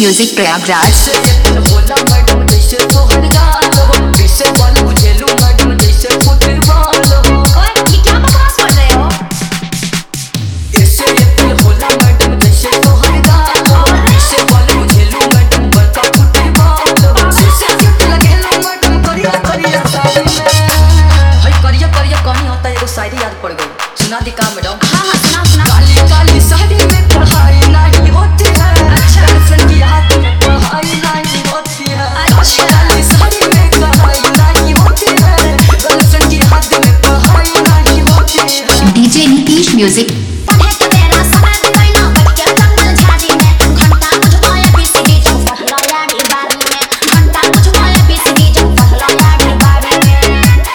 Music Prayagraj. शायरी याद पड़ गई, सुना दी का मैडम? हाँ हाँ सुना सुना। काली काली साड़ी में पढ़ाई नहीं होती है, अच्छा गर्लफ्रेंड की याद में पढ़ाई नहीं होती है। अच्छा काली साड़ी में पढ़ाई नहीं होती है, गर्लफ्रेंड की याद में पढ़ाई नहीं होती है। DJ Nitish music. पढ़े के मेरा समय बिताना बच्चे जंगल झाड़ी में, घंटा मुझको ये बिसगी जो पहला यारी बारी में, घंटा मुझको ये बिसगी जो पहला यारी बारी में।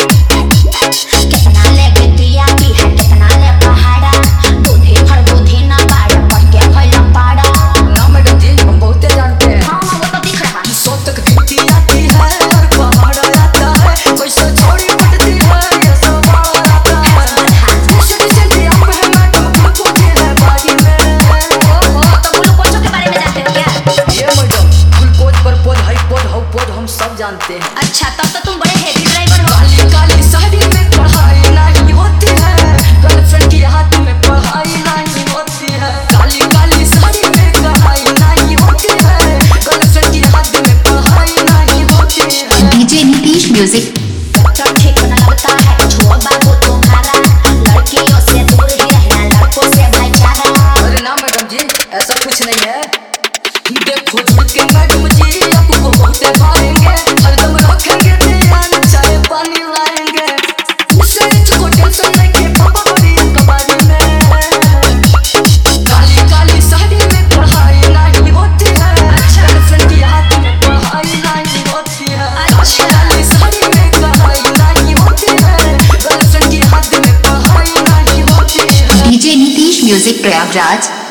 कितना ले बिटिया की है कितना ले पहाड़ा, बुद्धि भर बुद्धि ना बाड़ पढ़ के भइला पाड़ा। ना मैडम जी हम बहुते जानते हैं। हाँ हाँ वो तो दिख रहा है। सौ तक गिनती आती है और पहाड़ आता है, कोई सौ छोड़ी पड़ती है ये सब आता है। मुझे जल्दी अपने मैडम को पूछे है बारी में। ओहो तो ग्लूकोज के बारे में जानते हो क्या? ये मैडम ग्लूकोज पर पौध हाई पौध हाउ पौध हम सब जानते हैं। अच्छा तब तो तुम बड़े हेवी ड्राइवर हो। काली काली साड़ी में पढ़ाई नहीं होती है, गर्लफ्रेंड की हाथ में पढ़ाई नहीं होती है। काली काली साड़ी में पढ़ाई नहीं होती है, गर्लफ्रेंड की हाथ में पढ़ाई नहीं होती है। DJ Nitish music. डॉक्टर ठीक न लगता है छोड़ बाबू तुम्हारा, लड़कियों से दूर ही रहना लड़कों से भाईचारा। अरे ना मैडम जी ऐसा कुछ नहीं है। देखो के मैडम जी आपको बहुत मारेंगे, हरदम रखेंगे ध्यान चाय पानी लाएंगे। उसे इसको टेंशन नहीं के पापा बड़ी कबाड़ी में। काली काली साड़ी में पढ़ाई नहीं होती है, गर्लफ्रेंड की हाथ में पढ़ाई नहीं होती है। काली साड़ी में पढ़ाई नहीं होती है, गर्लफ्रेंड की हाथ में पढ़ाई नहीं होती है। DJ Nitish music Prayagraj.